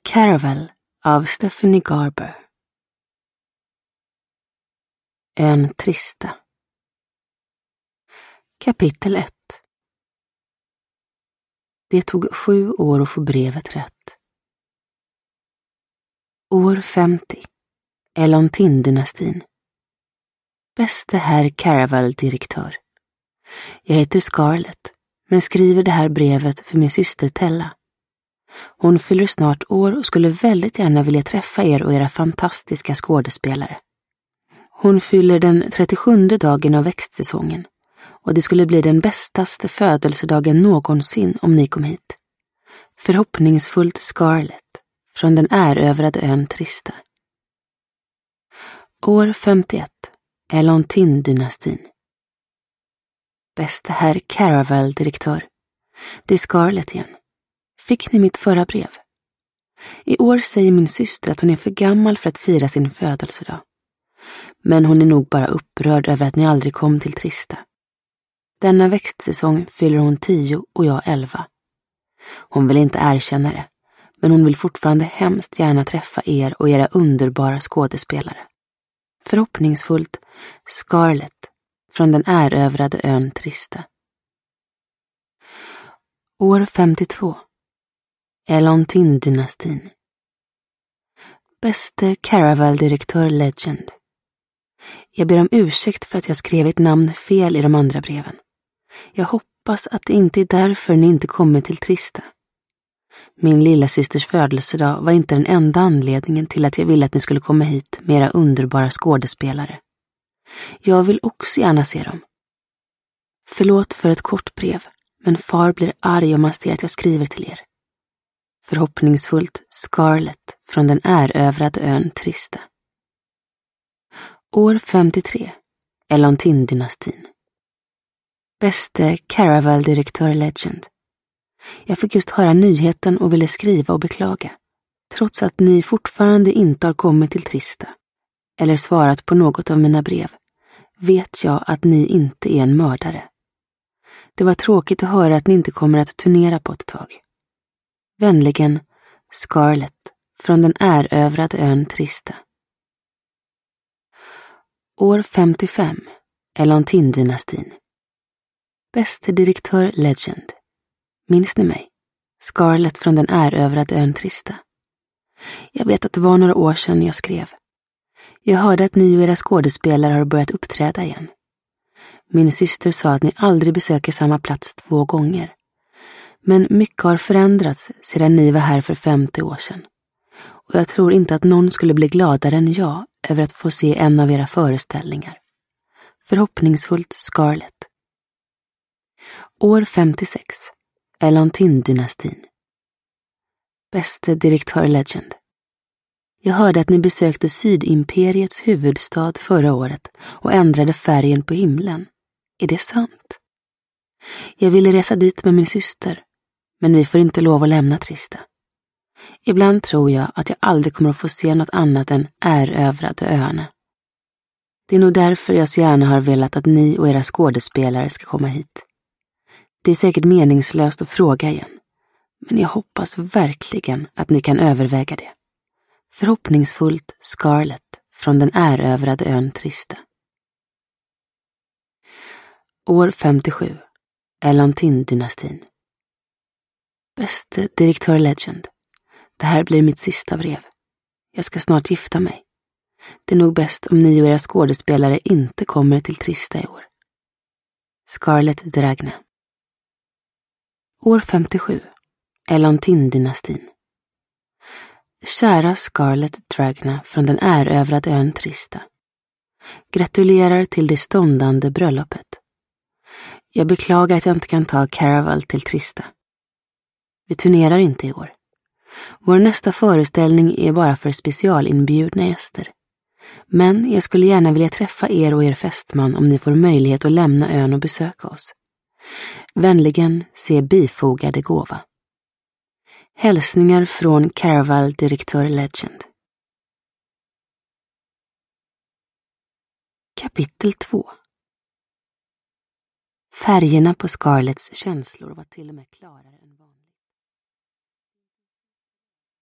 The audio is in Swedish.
Caravel av Stephanie Garber. Ön Trista. Kapitel 1. Det tog 7 år att få brevet rätt. År 50. Elontin-dynastin. Bäste herr Caravel-direktör. Jag heter Scarlett, men skriver det här brevet för min syster Tella. Hon fyller snart år och skulle väldigt gärna vilja träffa er och era fantastiska skådespelare. Hon fyller den 37:e dagen av växtsäsongen och det skulle bli den bästaste födelsedagen någonsin om ni kom hit. Förhoppningsfullt Scarlett från den erövrade ön Trista. År 51. Elontin-dynastin. Bäste herr Caravel-direktör. Det är Scarlett igen. Fick ni mitt förra brev? I år säger min syster att hon är för gammal för att fira sin födelsedag. Men hon är nog bara upprörd över att ni aldrig kom till Trista. Denna växtsäsong fyller hon 10 och jag 11. Hon vill inte erkänna det, men hon vill fortfarande hemskt gärna träffa er och era underbara skådespelare. Förhoppningsfullt Scarlett från den erövrade ön Trista. År 52. Elontin-dynastin. Bäste Caravel-direktör Legend. Jag ber om ursäkt för att jag skrev ert namn fel i de andra breven. Jag hoppas att det inte är därför ni inte kommer till Trista. Min lilla systers födelsedag var inte den enda anledningen till att jag ville att ni skulle komma hit med era underbara skådespelare. Jag vill också gärna se dem. Förlåt för ett kort brev, men far blir arg om han ser att jag skriver till er. Förhoppningsfullt Scarlett från den erövrade ön Trista. År 53. Elontin-dynastin. Bäste Caravel-direktör Legend. Jag fick just höra nyheten och ville skriva och beklaga, trots att ni fortfarande inte har kommit till Trista eller svarat på något av mina brev. Vet jag att ni inte är en mördare. Det var tråkigt att höra att ni inte kommer att turnera på ett tag. Vänligen Scarlett från den erövrade ön Trista. År 55. Elontin-dynastin. Bäste direktör Legend. Minns ni mig? Scarlett från den erövrade ön Trista. Jag vet att det var några år sedan jag skrev. Jag hörde att ni och era skådespelare har börjat uppträda igen. Min syster sa att ni aldrig besöker samma plats 2 gånger. Men mycket har förändrats sedan ni var här för 50 år sedan. Och jag tror inte att någon skulle bli gladare än jag över att få se en av era föreställningar. Förhoppningsfullt Scarlett. År 56. Elontin-dynastin. Bäste direktör Legend. Jag hörde att ni besökte Sydimperiets huvudstad förra året och ändrade färgen på himlen. Är det sant? Jag ville resa dit med min syster, men vi får inte lov att lämna Trista. Ibland tror jag att jag aldrig kommer att få se något annat än erövrade öarna. Det är nog därför jag så gärna har velat att ni och era skådespelare ska komma hit. Det är säkert meningslöst att fråga igen, men jag hoppas verkligen att ni kan överväga det. Förhoppningsfullt Scarlett från den erövrade ön Trista. År 57. Elontin-dynastin. Bäste direktör Legend. Det här blir mitt sista brev. Jag ska snart gifta mig. Det är nog bäst om ni och era skådespelare inte kommer till Trista i år. Scarlett Dragna. År 57. Elontin-dynastin. Kära Scarlett Dragna från den erövrade ön Trista. Gratulerar till det ståndande bröllopet. Jag beklagar att jag inte kan ta Caravel till Trista. Vi turnerar inte i år. Vår nästa föreställning är bara för specialinbjudna gäster. Men jag skulle gärna vilja träffa er och er fästman om ni får möjlighet att lämna ön och besöka oss. Vänligen se bifogade gåva. Hälsningar från Caravel-direktör Legend. Kapitel 2. Färgerna på Scarletts känslor var till och med klarare.